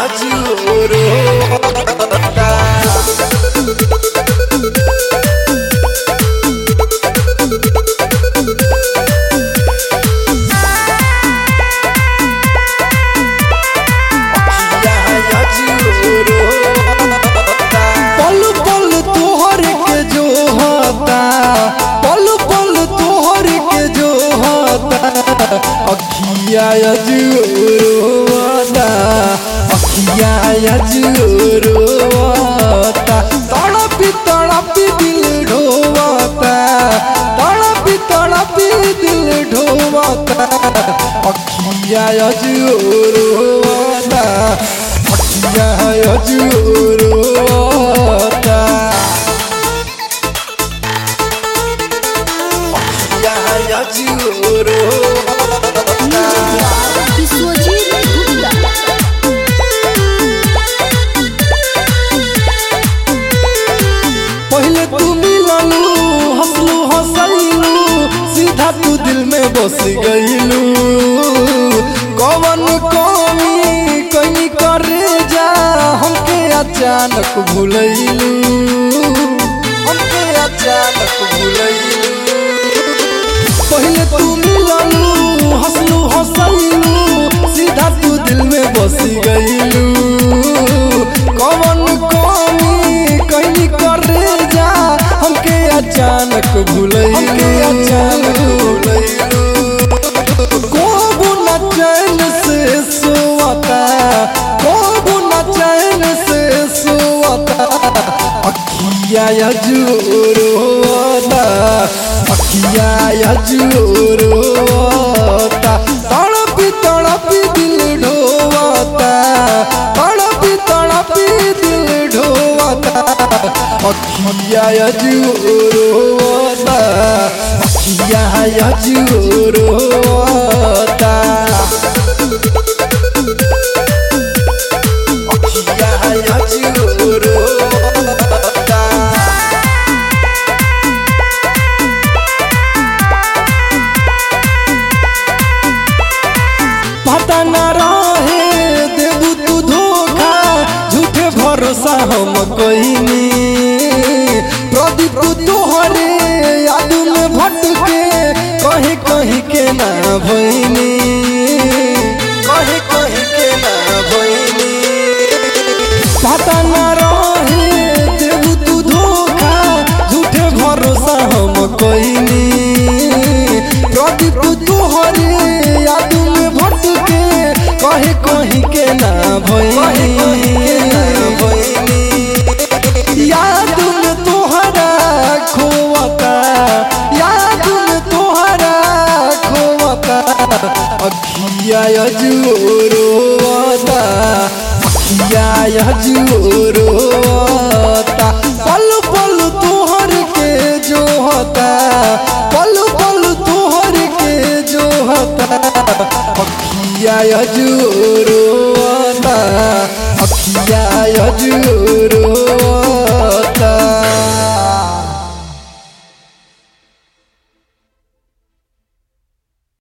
अजूरो पल पल तोहर के जो होता पल पल तोहर के जो होता अखिया अजूरोता अखिया अजूरोता तड़पी तड़पी दिल ढोवता तड़पी तड़पी दिल ढोवता अखिया अजूरोता अखिया अजूरोता अखिया अजूरोता पहले तू मिललू हंसलू हंसलू सीधा तू दिल में बस गईलू कौन कमी कहीं करे जा हमके अचानक भूलैलू हमके अचानक भूलैलू पहले तू मिललू हंसलू हंसलू सीधा तू दिल में बस गईलू कौन कमी कहीं करे जा हमके अचानक भूलैलू अचानक भूलैलू कोबू न चैन से सोता कोबू न चैन से सोता अखिया अजूरोता अखिया अजूरोता तड़पी तड़पी दिल ढोवता तड़पी तड़पी दिल ढोवता अखिया अजूरोता अखिया अजूरोता अखिया अजूरोता पता न रहे देबू तू धोखा झूठे भरोसा हम कईनी प्रदीप तोहरे याद में भटके कहीं कहीं के ना भईनी कहीं कहीं के ना भईनी पता न रहे देबू तू धोखा झूठे भरोसा हम कईनी प्रदीप तोहरे याद में भटके कहीं कहीं के ना भईनी याद में तोहरा खोवता याद में तोहरा खोवता अखिया अजूरोता अखिया अजूरोता पल पल तोहर के जो होता पल पल तोहर के जो होता अखिया अजूरोता अखिया अजूरोता।